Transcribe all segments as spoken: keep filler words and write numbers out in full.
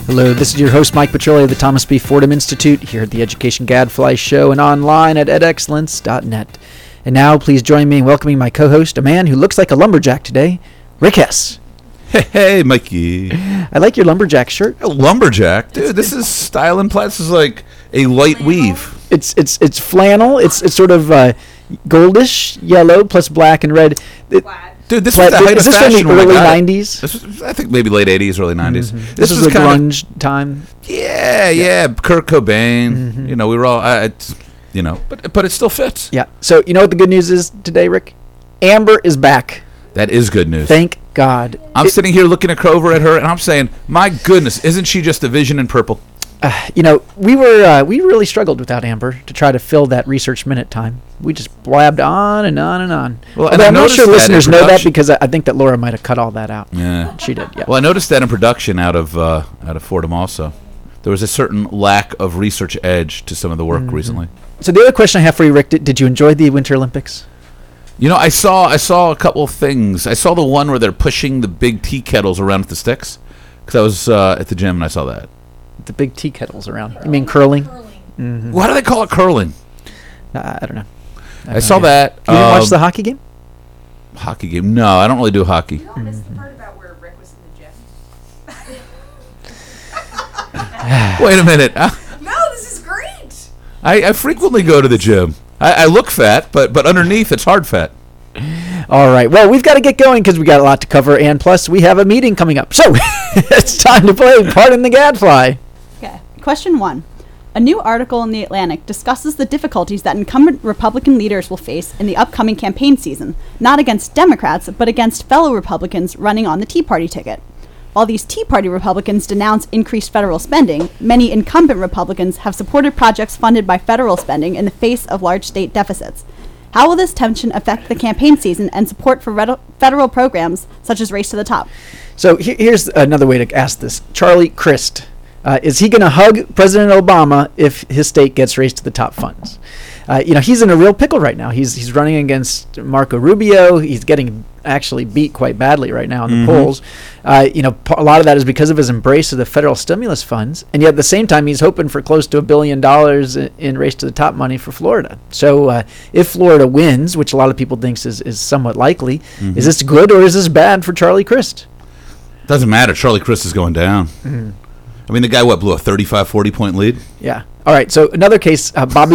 Hello, this is your host, Mike Petroli of the Thomas B. Fordham Institute, here at the Education Gadfly Show and online at ed excellence dot net. And now, please join me in welcoming my co-host, a man who looks like a lumberjack today, Rick Hess. Hey, hey, Mikey. I like your lumberjack shirt. A lumberjack? Dude, this is style and plaid. This is like a light weave. It's it's it's flannel. It's it's sort of uh, goldish yellow plus black and red. It, Dude, this plaid, was the height is of this from fashion the when I early got it. nineties? This was, I think maybe late eighties, early nineties. Mm-hmm. This, This was was the kind grunge time. of, yeah, yeah, Kurt Cobain. Mm-hmm. You know, we were all, uh, it's, you know, but but it still fits. Yeah. So you know what the good news is today, Rick? Amber is back. That is good news. Thank God. I'm It- sitting here looking at over at her, and I'm saying, my goodness, isn't she just a vision in purple? Uh, you know, we were uh, we really struggled without Amber to try to fill that research minute time. We just blabbed on and on and on. Well, Although and I I'm not noticed sure that listeners in know that production- because I, I think that Laura might have cut all that out. Yeah. She did. Yeah. Well, I noticed that in production out of uh, out of Fordham also. There was a certain lack of research edge to some of the work Mm-hmm. recently. So the other question I have for you, Rick, did, did you enjoy the Winter Olympics? You know, I saw I saw a couple of things. I saw the one where they're pushing the big tea kettles around with the sticks. Because I was uh, at the gym and I saw that. The big tea kettles around. You mean curling? Curling. Why do they call it curling? Uh, I don't know. I, have saw no idea. that. You didn't watch um, the hockey game? hockey game. No, I don't really do hockey. You don't miss the part about where Rick was in the gym. Wait a minute. I, No, this is great. I, I frequently go to the gym. I, I look fat, but but underneath it's hard fat. All right. Well, we've got to get going because we got a lot to cover, and plus we have a meeting coming up. So it's time to play Pardon the Gadfly. Okay. Question one. A new article in The Atlantic discusses the difficulties that incumbent Republican leaders will face in the upcoming campaign season, not against Democrats, but against fellow Republicans running on the Tea Party ticket. While these Tea Party Republicans denounce increased federal spending, many incumbent Republicans have supported projects funded by federal spending in the face of large state deficits. How will this tension affect the campaign season and support for red- federal programs such as Race to the Top? So he- here's another way to ask this. Charlie Crist, uh, is he going to hug President Obama if his state gets Race to the Top funds? Uh, you know, he's in a real pickle right now. He's he's running against Marco Rubio. He's getting actually beat quite badly right now in the Mhm. polls. Uh, you know, p- a lot of that is because of his embrace of the federal stimulus funds, and yet at the same time, he's hoping for close to a billion dollars in, in Race to the Top money for Florida. So, uh, if Florida wins, which a lot of people thinks is is somewhat likely, Mhm. is this good or is this bad for Charlie Crist? Doesn't matter. Charlie Crist is going down. I mean, the guy, what, blew a thirty-five, forty point lead? Yeah. All right. So another case, uh, Bobby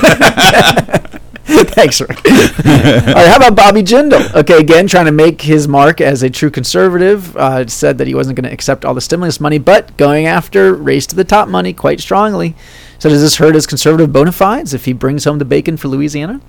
Jindal. Thanks, Rick. All right. How about Bobby Jindal? Okay. Again, trying to make his mark as a true conservative. Uh, said that he wasn't going to accept all the stimulus money, but going after Race to the Top money quite strongly. So does this hurt his conservative bona fides if he brings home the bacon for Louisiana?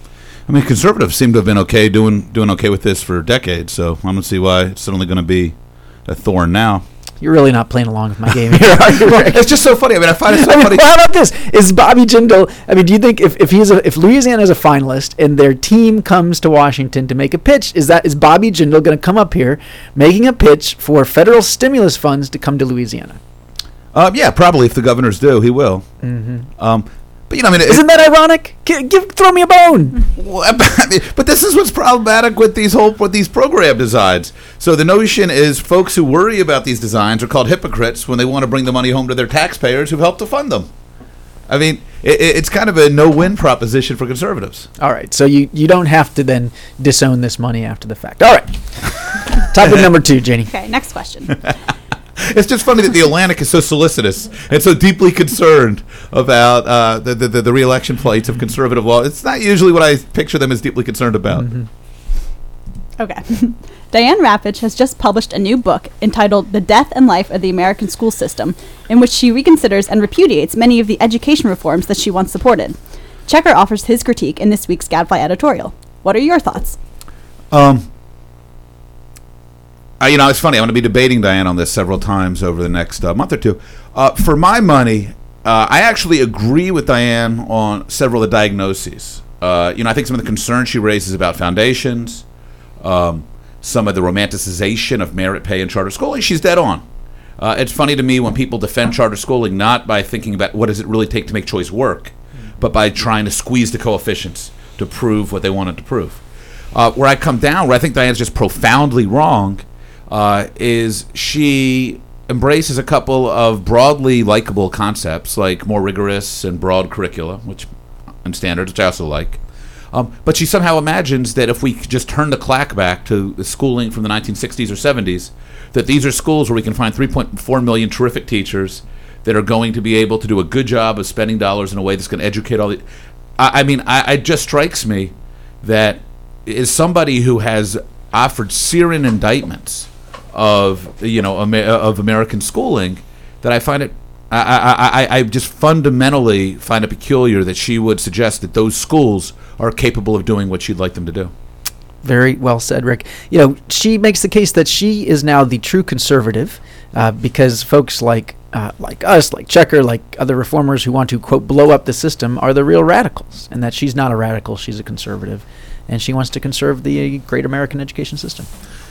I mean, conservatives seem to have been okay doing doing okay with this for decades, so I don't see why it's suddenly going to be a thorn now. You're really not playing along with my game here, are you, Rick? It's just so funny. I mean, I find it so I mean, funny. well, how about this? Is Bobby Jindal? I mean, do you think if, if he's a, if Louisiana is a finalist and their team comes to Washington to make a pitch, is that is Bobby Jindal going to come up here making a pitch for federal stimulus funds to come to Louisiana? Uh, yeah, probably if the governors do, he will. Mm-hmm. Um, but you know, I mean, it, Isn't that ironic? G- give throw me a bone. Well, but this is what's problematic with these whole with these program designs. So the notion is folks who worry about these designs are called hypocrites when they want to bring the money home to their taxpayers who've helped to fund them. I mean, it, it's kind of a no-win proposition for conservatives. All right, so you, you don't have to then disown this money after the fact. All right. Topic number two, Janie. Okay, next question. It's just funny that the Atlantic is so solicitous and so deeply concerned about uh, the, the the re-election plights of conservative law. It's not usually what I picture them as deeply concerned about. Mm-hmm. Okay. Diane Rapich has just published a new book entitled The Death and Life of the American School System, in which she reconsiders and repudiates many of the education reforms that she once supported. Checker offers his critique in this week's Gadfly editorial. What are your thoughts? Um, uh, you know, it's funny. I'm going to be debating Diane on this several times over the next uh, month or two. Uh, for my money, uh, I actually agree with Diane on several of the diagnoses. Uh, you know, I think some of the concerns she raises about foundations, um, some of the romanticization of merit pay and charter schooling, she's dead on. Uh, it's funny to me when people defend charter schooling not by thinking about what does it really take to make choice work, but by trying to squeeze the coefficients to prove what they wanted to prove. Uh, where I come down, where I think Diane's just profoundly wrong, uh, is she embraces a couple of broadly likable concepts, like more rigorous and broad curricula, which and standards, which I also like. Um, but she somehow imagines that if we could just turn the clock back to the schooling from the nineteen sixties or seventies, that these are schools where we can find three point four million terrific teachers that are going to be able to do a good job of spending dollars in a way that's going to educate all the... I, I mean, I, it just strikes me that as somebody who has offered searing indictments of, you know, Amer- of American schooling, that I find it... I, I, I, I just fundamentally find it peculiar that she would suggest that those schools are capable of doing what she'd like them to do. Very well said, Rick. You know, she makes the case that she is now the true conservative uh, because folks like uh, like us, like Checker, like other reformers who want to, quote, blow up the system are the real radicals, and that she's not a radical, she's a conservative, and she wants to conserve the uh, great American education system.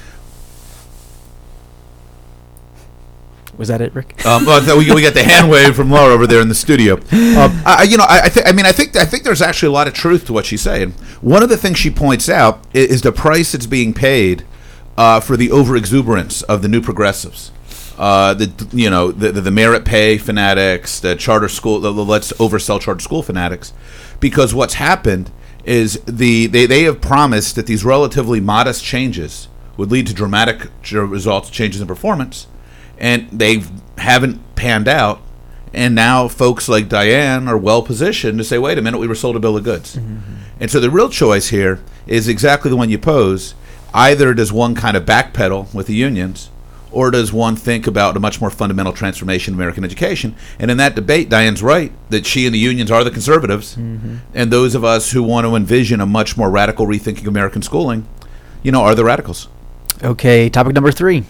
Was that it, Rick? Um, well, we, we got the hand wave from Laura over there in the studio. Um, I, you know, I, I, th- I mean, I think I think there's actually a lot of truth to what she's saying. One of the things she points out is, is the price that's being paid uh, for the overexuberance of the new progressives. Uh, the you know the, the the merit pay fanatics, the charter school, the, the let's oversell charter school fanatics, because what's happened is the they, they have promised that these relatively modest changes would lead to dramatic results, changes in performance. And they haven't panned out, and now folks like Diane are well positioned to say, wait a minute, we were sold a bill of goods. Mm-hmm. And so the real choice here is exactly the one you pose. Either does one kind of backpedal with the unions, or does one think about a much more fundamental transformation of American education? And in that debate, Diane's right, that she and the unions are the conservatives, mm-hmm. and those of us who want to envision a much more radical rethinking of American schooling, you know, are the radicals. Okay, topic number three.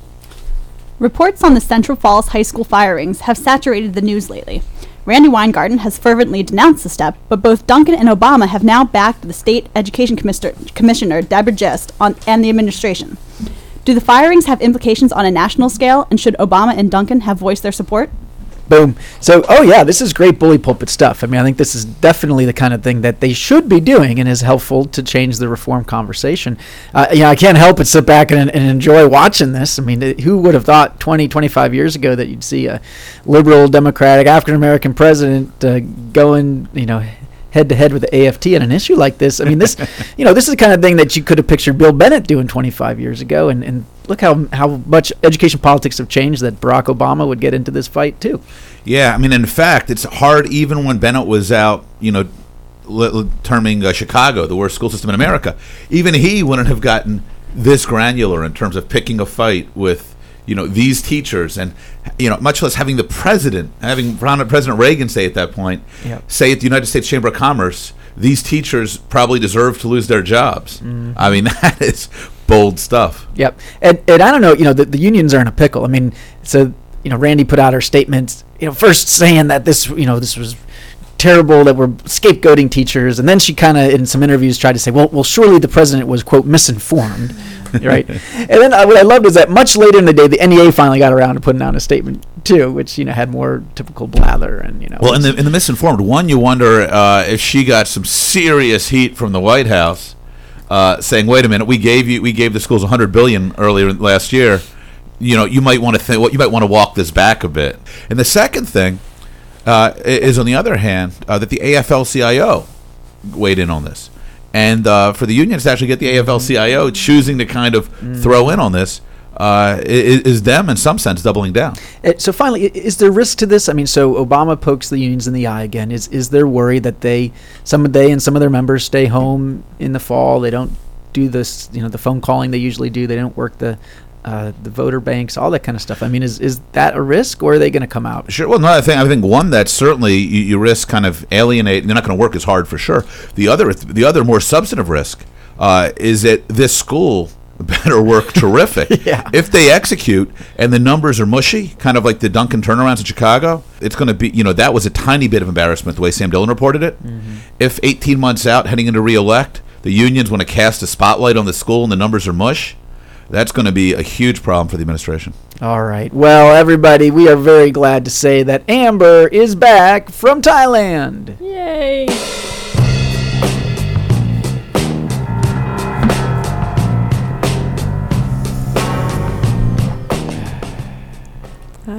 Reports on the Central Falls High School firings have saturated the news lately. Randy Weingarten has fervently denounced the step, but both Duncan and Obama have now backed the state education commissioner, commissioner Deborah Gist, on, and the administration. Do the firings have implications on a national scale, and should Obama and Duncan have voiced their support? Boom. So, oh yeah, this is great bully pulpit stuff. I mean, I think this is definitely the kind of thing that they should be doing and is helpful to change the reform conversation. Uh, you know, I can't help but sit back and, and enjoy watching this. I mean, who would have thought twenty, twenty-five years ago that you'd see a liberal, democratic, African-American president uh, going, you know, head-to-head with the A F T on an issue like this? I mean, this, you know, this is the kind of thing that you could have pictured Bill Bennett doing twenty-five years ago, and, and look how how much education politics have changed that Barack Obama would get into this fight too. Yeah, I mean, in fact, it's hard even when Bennett was out, you know, l- l- terming uh, Chicago the worst school system in America. Even he wouldn't have gotten this granular in terms of picking a fight with, you know, these teachers, and, you know, much less having the president, having President Reagan say at that point, yep. say at the United States Chamber of Commerce, these teachers probably deserve to lose their jobs. Mm-hmm. I mean, that is bold stuff. Yep. And, and I don't know, you know, the, the unions are in a pickle. I mean, so, you know, Randy put out her statement, you know, first saying that this, you know, this was terrible, that we're scapegoating teachers. And then she kind of, in some interviews, tried to say, well, well, surely the president was, quote, misinformed. Right. And then uh, what I loved was that much later in the day, the N E A finally got around to putting out a statement too, which, you know, had more typical blather and, you know. Well, in the in the misinformed one, you wonder uh, if she got some serious heat from the White House, uh, saying, "Wait a minute, we gave you we gave the schools one hundred billion dollars earlier last year. You know, you might want to think, well, you might want to walk this back a bit." And the second thing uh, is, on the other hand, uh, that the A F L C I O weighed in on this. And uh, for the unions to actually get the A F L C I O choosing to kind of mm. throw in on this uh, is, is them, in some sense, doubling down. Uh, so finally, is there risk to this? I mean, so Obama pokes the unions in the eye again. Is is there worry that they, some of they and some of their members stay home in the fall? They don't do this, you know, the phone calling they usually do. They don't work the uh, the voter banks, all that kind of stuff. I mean, is is that a risk, or are they going to come out? Sure. Well, no, I think I think one that certainly you, you risk kind of alienating. They're not going to work as hard for sure. The other, the other more substantive risk uh, is that this school better work terrific. Yeah. If they execute and the numbers are mushy, kind of like the Duncan turnarounds in Chicago, it's going to be, you know, that was a tiny bit of embarrassment the way Sam Dillon reported it. Mm-hmm. If eighteen months out, heading into re-elect, the unions want to cast a spotlight on the school and the numbers are mush, that's going to be a huge problem for the administration. All right. Well, everybody, we are very glad to say that Amber is back from Thailand. Yay!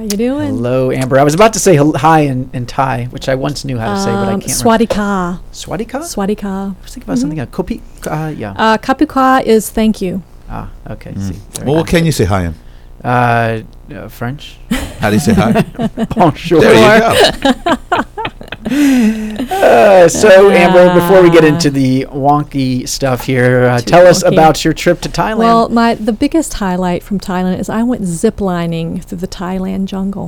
you doing? Hello, Amber. I was about to say hel- hi in, in Thai, which I once knew how to say, but I Um, can't. Swadika. Swadika? Swadika. I was thinking about something else. Kopi? Uh, yeah. Uh, Kapukwa is thank you. ah, okay. See. Very Well, what nice. can you say hi in? Uh, uh, French. How do you say hi? Bonjour. There you go. Uh, so, Amber, before we get into the wonky stuff here, uh, Too tell us wonky. about your trip to Thailand. Well, my the biggest highlight from Thailand is I went ziplining through the Thailand jungle.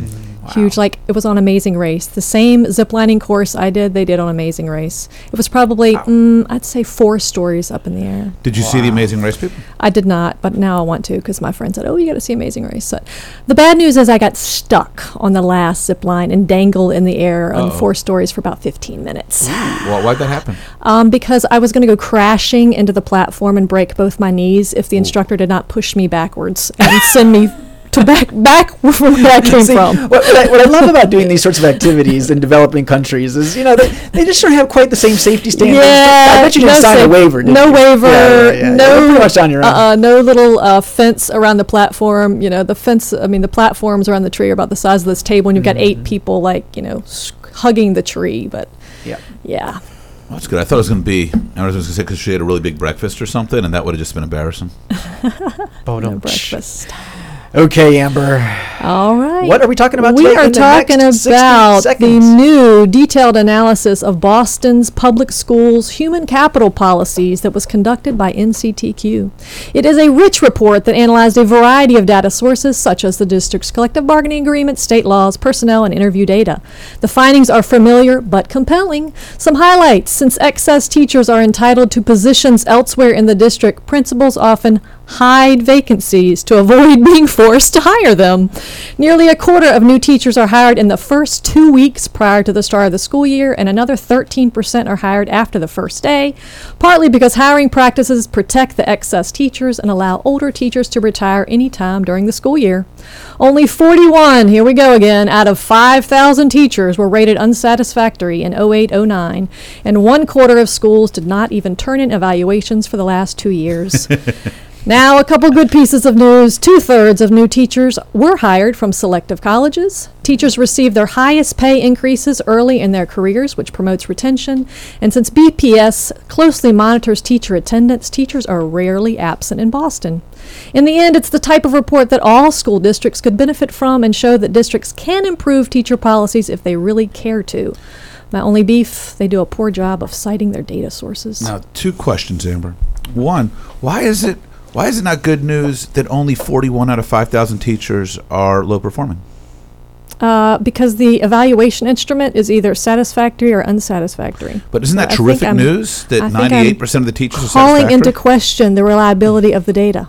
Huge, like it was on Amazing Race. The same ziplining course I did, they did on Amazing Race. It was probably, mm, I'd say, four stories up in the air. Did you see the Amazing Race people? I did not, but now I want to because my friend said, "Oh, you got to see Amazing Race." So, the bad news is I got stuck on the last zip line and dangled in the air on Uh-oh. four stories for about fifteen minutes. Well, why'd that happen? Um, because I was going to go crashing into the platform and break both my knees if the instructor did not push me backwards and send me to back back from where I came See, from. What, what, I, what I love about doing these sorts of activities in developing countries is, you know, they, they just don't have quite the same safety standards. I bet you didn't no sign safe- a waiver, did No you? waiver. Yeah, yeah, yeah. No. You're pretty much on your own. Uh, no little uh, fence around the platform. You know, the fence. I mean, the platforms around the tree are about the size of this table, and you've got eight people, like you know, s- hugging the tree. But Yeah. yeah, Well, that's good. I thought it was going to be, I was going to say because she had a really big breakfast or something, and that would have just been embarrassing. Oh, no no. breakfast. Okay, Amber. All right. What are we talking about We today are in the talking next sixty about the seconds? new detailed analysis of Boston's public schools' human capital policies that was conducted by N C T Q. It is a rich report that analyzed a variety of data sources such as the district's collective bargaining agreement, state laws, personnel, and interview data. The findings are familiar but compelling. Some highlights: since excess teachers are entitled to positions elsewhere in the district, principals often hide vacancies to avoid being forced to hire them. Nearly a quarter of new teachers are hired in the first two weeks prior to the start of the school year, and another thirteen percent are hired after the first day, partly because hiring practices protect the excess teachers and allow older teachers to retire any time during the school year. Only forty-one, here we go again, out of five thousand teachers were rated unsatisfactory in oh eight oh nine, and one quarter of schools did not even turn in evaluations for the last two years. Now, a couple good pieces of news. Two-thirds of new teachers were hired from selective colleges. Teachers receive their highest pay increases early in their careers, which promotes retention. And since B P S closely monitors teacher attendance, teachers are rarely absent in Boston. In the end, it's the type of report that all school districts could benefit from and show that districts can improve teacher policies if they really care to. My only beef, they do a poor job of citing their data sources. Now, two questions, Amber. One, why is it why is it not good news that only forty-one out of five thousand teachers are low performing? Uh, because the evaluation instrument is either satisfactory or unsatisfactory. But isn't So that I think terrific I'm- news I that think I'm ninety-eight percent of the teachers are Calling satisfactory? into question the reliability of the data.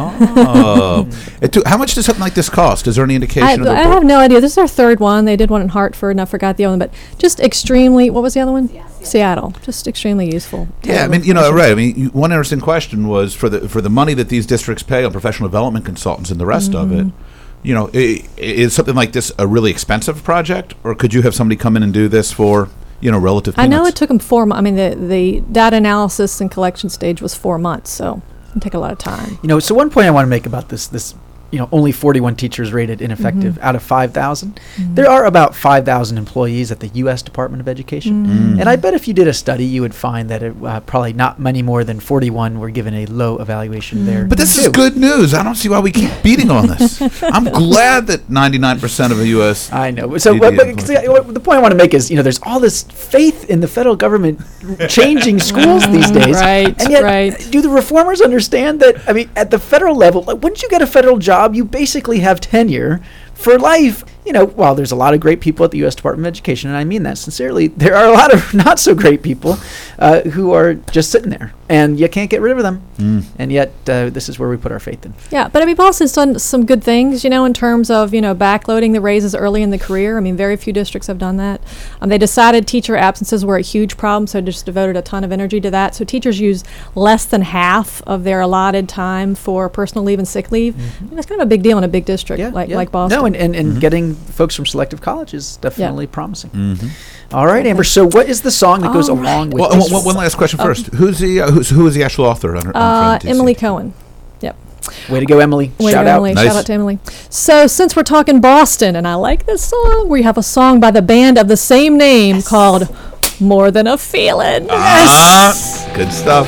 Oh. It took- how much does something like this cost? Is there any indication I, of the I report? have no idea. This is our third one. They did one in Hartford, and I forgot the other one. But just extremely, what was the other one? Seattle. Just extremely useful. Yeah, I mean, you know, right. I mean, you, one interesting question was for the for the money that these districts pay on professional development consultants and the rest of it. You know, i- is something like this a really expensive project, or could you have somebody come in and do this for you know relative? I know peanuts? it took them four months. I mean, the, the data analysis and collection stage was four months, so it can take a lot of time. You know, so one point I want to make about this, this, you know, only forty-one teachers rated ineffective Mm-hmm. out of five thousand. There are about five thousand employees at the U S Department of Education. Mm-hmm. Mm. And I bet if you did a study, you would find that it, uh, probably not many more than forty-one were given a low evaluation there. But this is too. good news. I don't see why we keep beating on this. I'm glad that ninety-nine percent of the U S I know. So D D what, but, employees. see, what- the point I want to make is, you know, there's all this faith in the federal government changing schools these days. Right, And yet, right. do the reformers understand that, I mean, at the federal level, like, once you get a federal job, you basically have tenure for life. You know, while there's a lot of great people at the U S Department of Education, and I mean that sincerely, there are a lot of not so great people uh, who are just sitting there, and you can't get rid of them. Mm. And yet, uh, this is where we put our faith in. Yeah, but I mean, Boston's done some good things, you know, in terms of, you know, backloading the raises early in the career. I mean, very few districts have done that. Um, they decided teacher absences were a huge problem, so just devoted a ton of energy to that. So teachers use less than half of their allotted time for personal leave and sick leave. I mean, that's kind of a big deal in a big district like, like Boston. No, and, and, and getting folks from selective college is definitely promising. Mhm. All right, Amber. So, what is the song that goes All along with Well, this? one, one last question first. Who's the uh, who's, who is the actual author? On, her- on Uh, Friend T C? Emily Cohen. Yep. Way to go, Emily. Way Shout to go, out. Emily. Nice. Shout out to Emily. So, since we're talking Boston, and I like this song, we have a song by the band of the same name called More Than a Feeling. Ah, good stuff.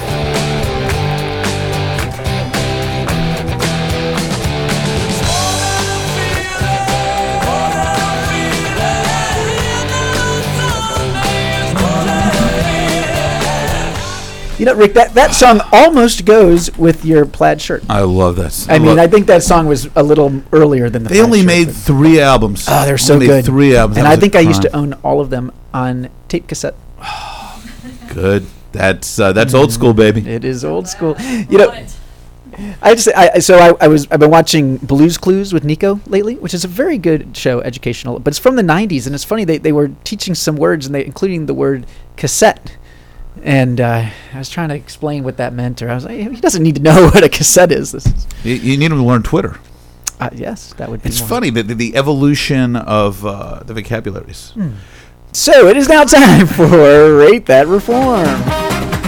You know, Rick, that, that song almost goes with your plaid shirt. I love that. I mean, love- I think that song was a little earlier than the they plaid only shirt, made but- three albums. Oh, they're so Only good. Three albums. And That I was think a I used to crime. own all of them on tape cassette. Good. That's uh, that's old school, baby. It is old school. You know, I just I so I, I was I've been watching Blue's Clues with Nico lately, which is a very good show, educational. But it's from the nineties, and it's funny they, they were teaching some words, and they including the word cassette. And uh, I was trying to explain what that meant, or I was like, he doesn't need to know what a cassette is. This is You, you need them to learn Twitter. uh, yes, that would be. It's more. funny that the, the evolution of uh, the vocabularies. So it is now time for Rate That Reform.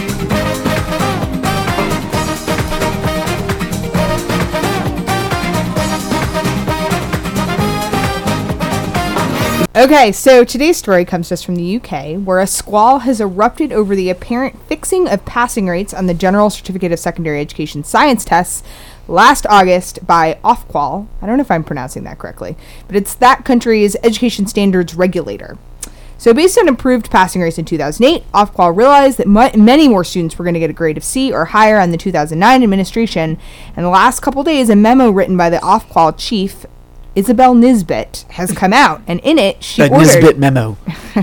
Okay, so today's story comes to us from the U K, where a squall has erupted over the apparent fixing of passing rates on the General Certificate of Secondary Education science tests last August by Ofqual. I don't know if I'm pronouncing that correctly, but it's that country's education standards regulator. So based on improved passing rates in two thousand eight, Ofqual realized that mu- many more students were going to get a grade of C or higher on the two thousand nine administration, and the last couple days, a memo written by the Ofqual chief, Isabel Nisbet, has come out, and in it, she The ordered Nisbet memo.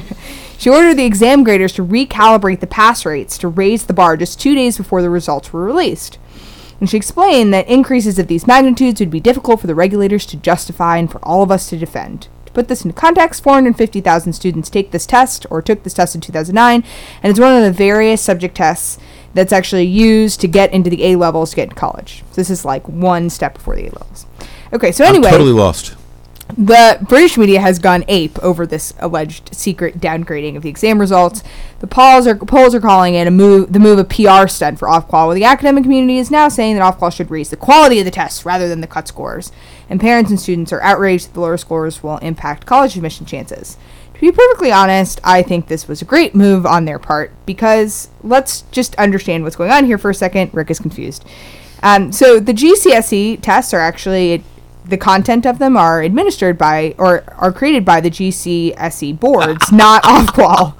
she ordered the exam graders to recalibrate the pass rates to raise the bar just two days before the results were released. And she explained that increases of these magnitudes would be difficult for the regulators to justify and for all of us to defend. To put this into context, four hundred fifty thousand students take this test, or took this test in two thousand nine, and it's one of the various subject tests that's actually used to get into the A levels to get into college. So this is like one step before the A levels. Okay, so anyway, I'm totally lost. the British media has gone ape over this alleged secret downgrading of the exam results. The polls are polls are calling it a move, the move a P R stunt for Ofqual, while the academic community is now saying that Ofqual should raise the quality of the tests rather than the cut scores. And parents and students are outraged that the lower scores will impact college admission chances. To be perfectly honest, I think this was a great move on their part, because let's just understand what's going on here for a second. Rick is confused. Um, so the G C S E tests are actually, the content of them are administered by, or are created by the G C S E boards, not Ofqual.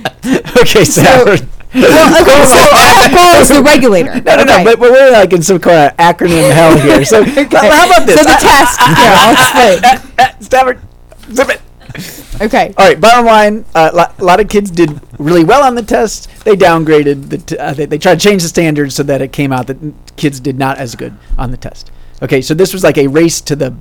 Okay, so. So- Well, okay, so Ofqual is the regulator. No, no, okay. no, but, but we're like in some kind of acronym hell here. So Okay. how about this? So the test. Yeah, I'll explain. Stafford, zip it. Okay. All right. Bottom line: a uh, lot, lot of kids did really well on the test. They downgraded the. T- uh, they, they tried to change the standards so that it came out that kids did not as good on the test. Okay, so this was like a race to the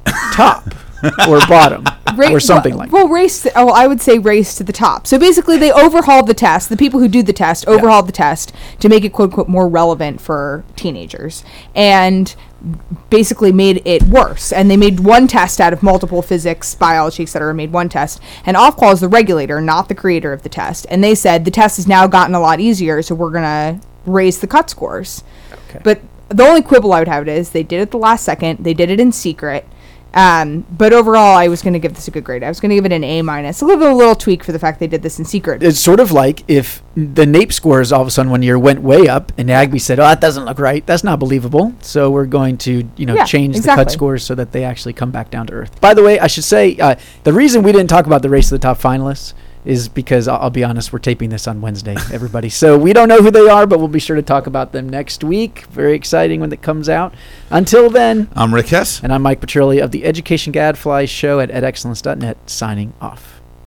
top or bottom Ra- or something well, like. Well, race. To, oh, I would say race to the top. So basically, they overhauled the test. The people who do the test overhauled the test to make it "quote unquote" more relevant for teenagers, and basically made it worse. And they made one test out of multiple physics, biology, et cetera. Made one test, and Ofqual is the regulator, not the creator of the test. And they said the test has now gotten a lot easier, so we're gonna raise the cut scores. Okay. But the only quibble I would have it is they did it the last second. They did it in secret. Um, but overall, I was going to give this a good grade. I was going to give it an A minus. A little, a little tweak for the fact they did this in secret. It's sort of like if the NAEP scores all of a sudden one year went way up, and Agby said, "Oh, that doesn't look right. That's not believable. So we're going to, you know, Yeah, change the exactly. cut scores so that they actually come back down to earth." By the way, I should say uh, the reason we didn't talk about the race to the top finalists is because I'll, I'll be honest, we're taping this on Wednesday, everybody. So we don't know who they are, but we'll be sure to talk about them next week. Very exciting when it comes out. Until then, I'm Rick Hess. and I'm Mike Petrilli of the Education Gadfly Show at ed excellence dot net, signing off.